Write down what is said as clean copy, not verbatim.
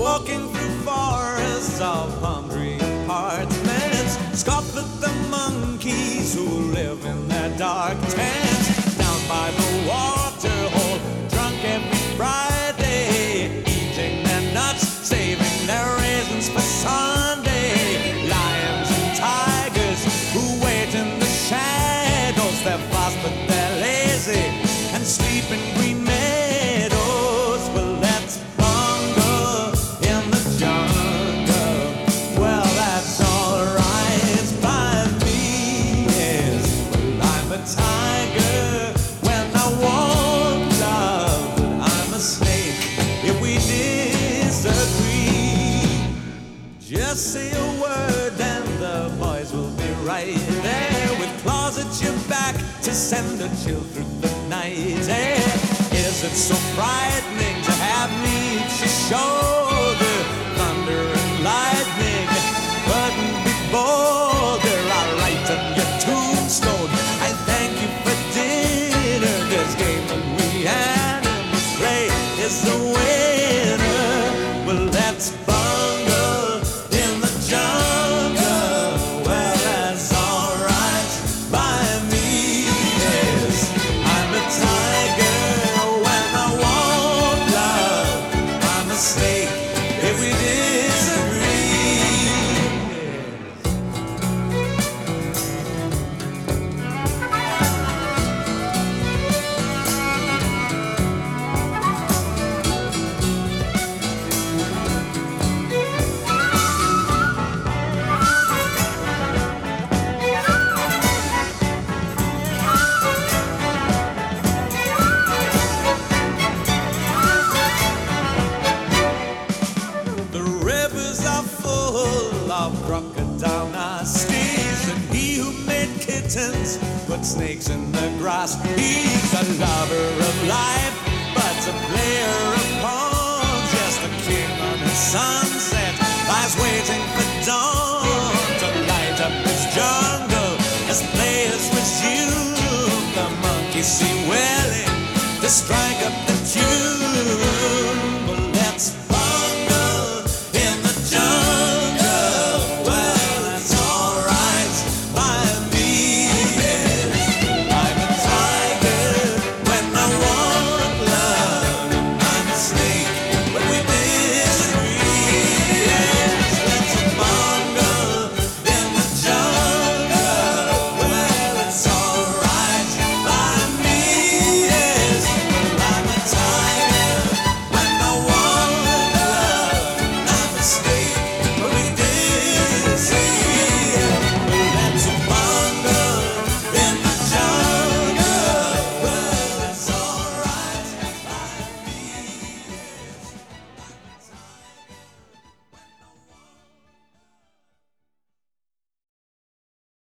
walking through forests of palm tree apartments, scoff at the monkeys who live in their dark tents, down by the water hole, drunk every Friday, eating their nuts, saving their raisins for Sunday. Lions and tigers who wait in the shadows, they're fast but they're lazy and sleep in green meadows. Well, let's bungle in the jungle. Well, that's alright by me. Yes, well, I'm a tiger when I want love, but I'm a snake if we disagree. Just say a word and the boys will be right there with claws at your back to send a chill through the night. Is it so frightening to have me eat your shoulder? Thunder and lightning, couldn't be bolder. I'll write on your tombstone, I thank you for dinner. This game that we animals play is the winner. Well, let's bungle in the jungle. Well, that's alright by me. Yes, I'm a tiger when I want love. I'm a snake if we disagree. The rivers are full of crocodile nasties, and he who made kittens put snakes in the grass. He's a lover of life, but a player of